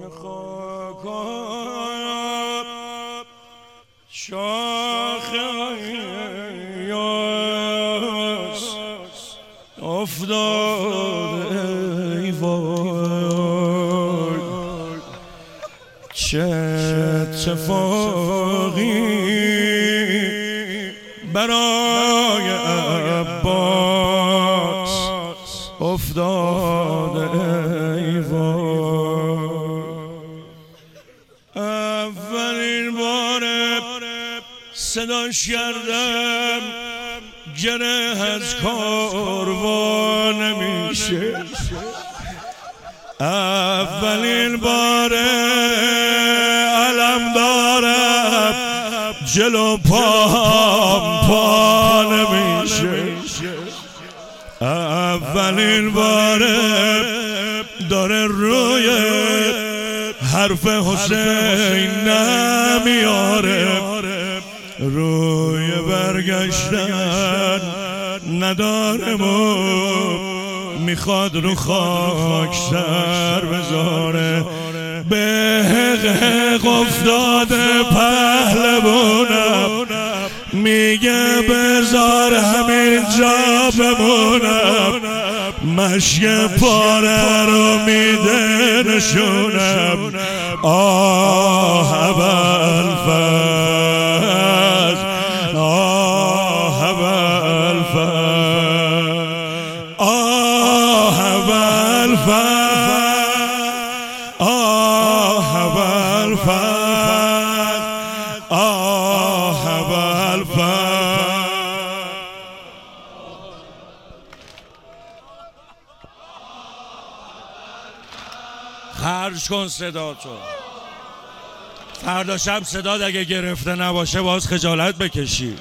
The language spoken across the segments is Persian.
خاکم شاخ یاس افتاده ای وای چه اتفاقی برای عباس افتاده ای وای اولین بار صداش کردم گره از کاروان نمیشه اولین بار علم دارم جلو پا نمیشه اولین بار داره روی حرف حسین نمیاره روی برگشتن نداره میخواد رو خاک سر بذاره به حق افتاده پهلوانم میگه بذار همینجا بمونم مشک پاره رو میده نشونم آه ابوالفضل آه ابوالفضل آه ابوالفضل آه ابوالفضل آه ابوالفضل خرج کن صدا تو فردا شب صداد اگه گرفته نباشه باز خجالت بکشی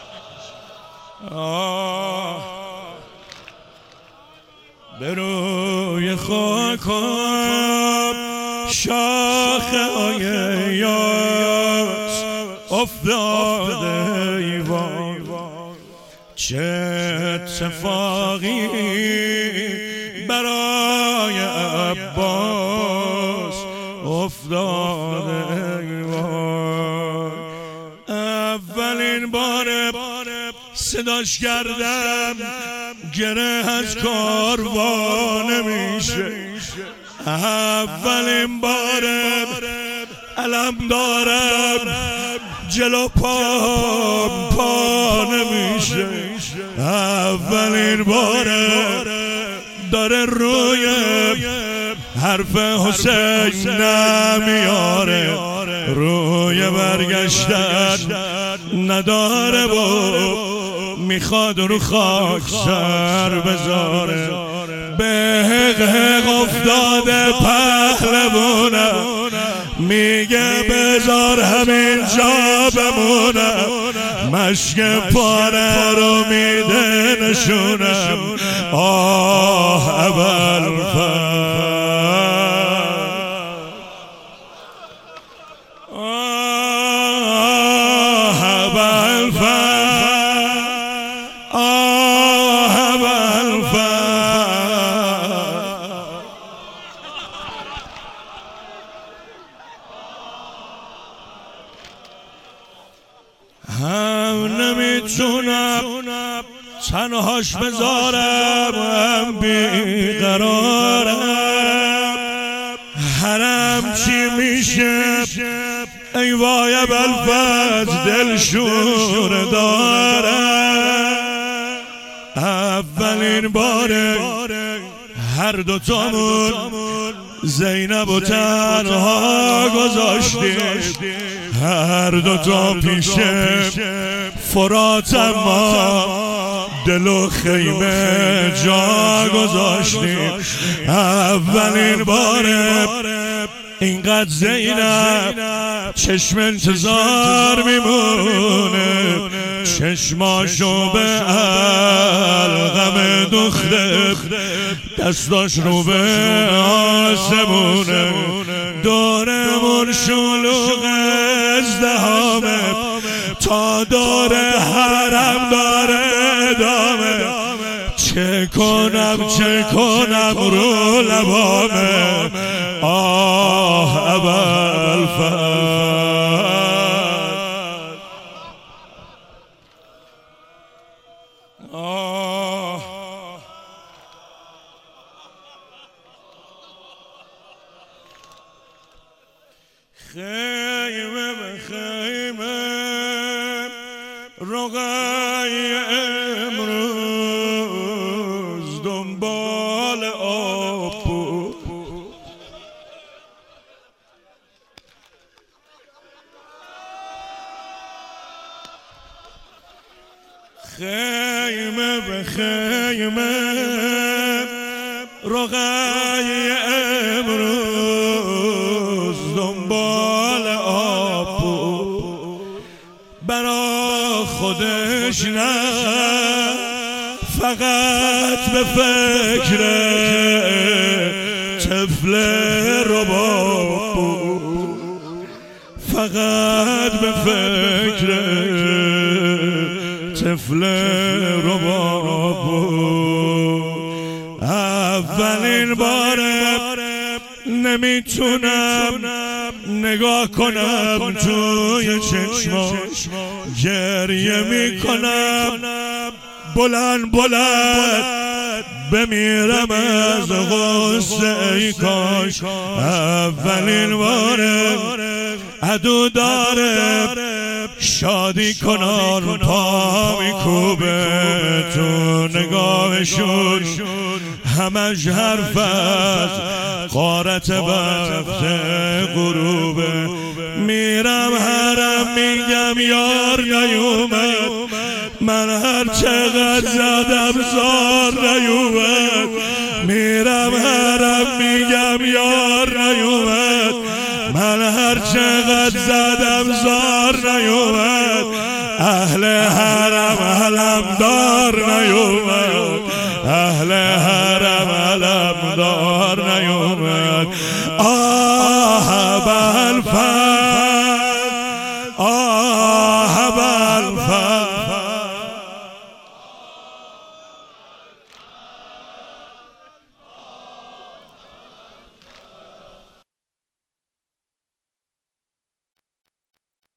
به روی خاکم شاخه های یاس افتاده ای وای چه اتفاقی برای عباس افتاده ای وای اولین بار صداش کردم گره از کاروان نمیشه اولین بار علم دارم جلو پا نمیشه اولین بار داره روی حرف حسین نمیاره روی برگشتن نداره میخواد رو خاک سر بذاره به حق افتاده پهلوانم میگه بذار همینجا بمونم مشک پاره رو میده نشونم آه ابوالفضل آه ابوالفضل آه ابوالفضل هم نمیتونم تنهاش بذارم هم بیقرارم هرم چی میشه ای وای ابوالفضل دلشور دارم اولین باره هر دوتامون زینب و تنها گذاشتیم هر دوتا پیشه فرات ما دل و خیمه جا گذاشتیم اولین باره اینقدر زینب چشم انتظار میمونه چشماشو به علقم دوخته دستاش رو به آسمونه دورمون شلوغ ازدهامه تا دور حرم داره ادامه چه کنم رو لبامه آه خیمه به خیمه رقی امروز دنبال آب بود. خیمه به خیمه رقی امروز دنبال آب بود. برا خودش نه فقط به فکر طفل رباب بود. فقط به فکر طفل رباب بود. اولین بار نمیتونم نگاه کنم توی چشماش، گریه میکنم بلند بلند بمیرم از غصه. ای کاش اولین بار عدو داره شادی کنان پا میکوبه تو نگاهشون، همش حرف از غارت وقت غروبه. میرم حرم میگم یار نیومد، من هر چقدر زدم زار نیومد. میرم حرم میگم یار نیومد، من هر چقدر زدم زار نیومد. اهل حرم علم دار نیومد، اهل حرم علم دار نیومد. آه ابوالفضل